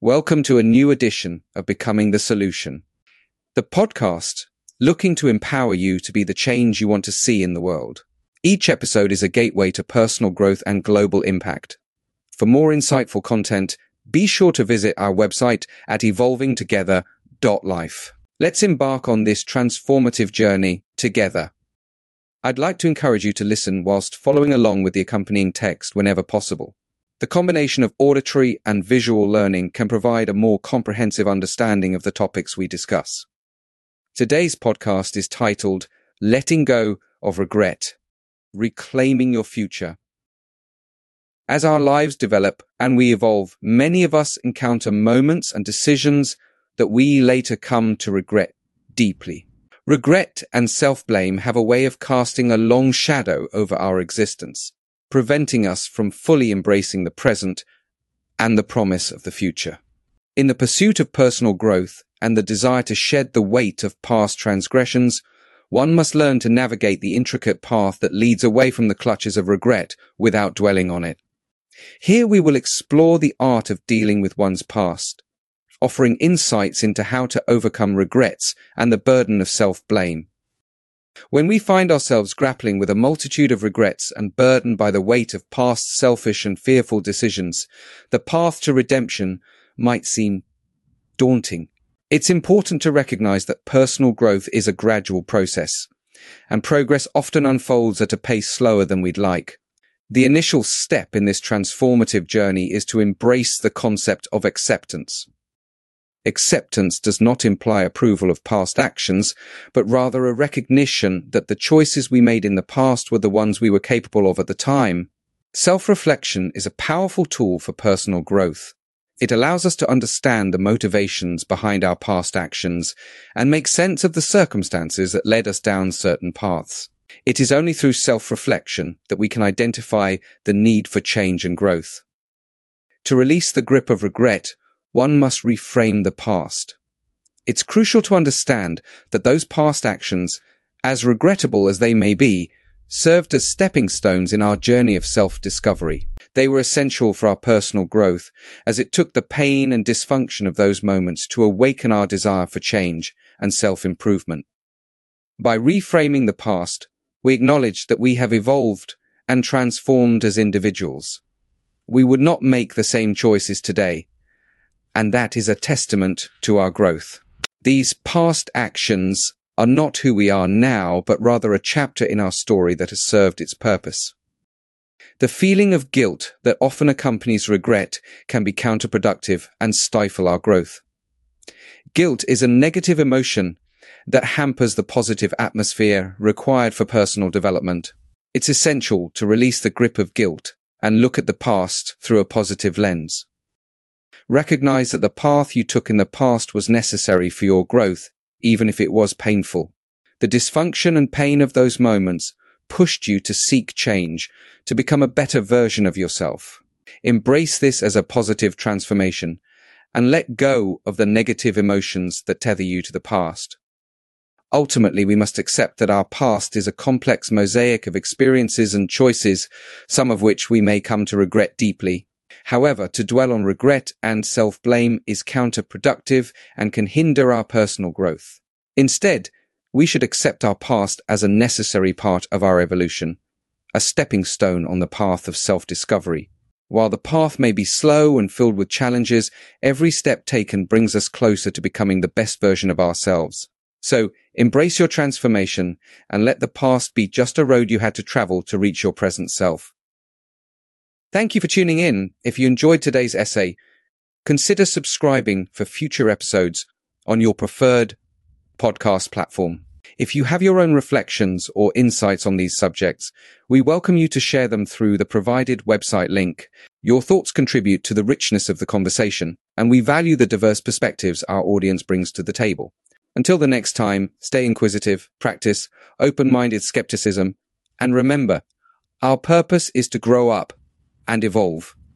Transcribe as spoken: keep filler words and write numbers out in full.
Welcome to a new edition of Becoming the Solution, the podcast looking to empower you to be the change you want to see in the world. Each episode is a gateway to personal growth and global impact. For more insightful content, be sure to visit our website at evolving together dot life. Let's embark on this transformative journey together. I'd like to encourage you to listen whilst following along with the accompanying text whenever possible. The combination of auditory and visual learning can provide a more comprehensive understanding of the topics we discuss. Today's podcast is titled Letting Go of Regret, Reclaiming Your Future. As our lives develop and we evolve, many of us encounter moments and decisions that we later come to regret deeply. Regret and self-blame have a way of casting a long shadow over our existence, preventing us from fully embracing the present and the promise of the future. In the pursuit of personal growth and the desire to shed the weight of past transgressions, one must learn to navigate the intricate path that leads away from the clutches of regret without dwelling on it. Here we will explore the art of dealing with one's past, offering insights into how to overcome regrets and the burden of self-blame. When we find ourselves grappling with a multitude of regrets and burdened by the weight of past selfish and fearful decisions, the path to redemption might seem daunting. It's important to recognize that personal growth is a gradual process, and progress often unfolds at a pace slower than we'd like. The initial step in this transformative journey is to embrace the concept of acceptance. Acceptance does not imply approval of past actions, but rather a recognition that the choices we made in the past were the ones we were capable of at the time. Self-reflection is a powerful tool for personal growth. It allows us to understand the motivations behind our past actions and make sense of the circumstances that led us down certain paths. It is only through self-reflection that we can identify the need for change and growth. To release the grip of regret, one must reframe the past. It's crucial to understand that those past actions, as regrettable as they may be, served as stepping stones in our journey of self-discovery. They were essential for our personal growth, as it took the pain and dysfunction of those moments to awaken our desire for change and self-improvement. By reframing the past, we acknowledge that we have evolved and transformed as individuals. We would not make the same choices today, and that is a testament to our growth. These past actions are not who we are now, but rather a chapter in our story that has served its purpose. The feeling of guilt that often accompanies regret can be counterproductive and stifle our growth. Guilt is a negative emotion that hampers the positive atmosphere required for personal development. It's essential to release the grip of guilt and look at the past through a positive lens. Recognize that the path you took in the past was necessary for your growth, even if it was painful. The dysfunction and pain of those moments pushed you to seek change, to become a better version of yourself. Embrace this as a positive transformation and let go of the negative emotions that tether you to the past. Ultimately, we must accept that our past is a complex mosaic of experiences and choices, some of which we may come to regret deeply. However, to dwell on regret and self-blame is counterproductive and can hinder our personal growth. Instead, we should accept our past as a necessary part of our evolution, a stepping stone on the path of self-discovery. While the path may be slow and filled with challenges, every step taken brings us closer to becoming the best version of ourselves. So, embrace your transformation and let the past be just a road you had to travel to reach your present self. Thank you for tuning in. If you enjoyed today's essay, consider subscribing for future episodes on your preferred podcast platform. If you have your own reflections or insights on these subjects, we welcome you to share them through the provided website link. Your thoughts contribute to the richness of the conversation, and we value the diverse perspectives our audience brings to the table. Until the next time, stay inquisitive, practice open-minded skepticism, and remember, our purpose is to grow up and evolve.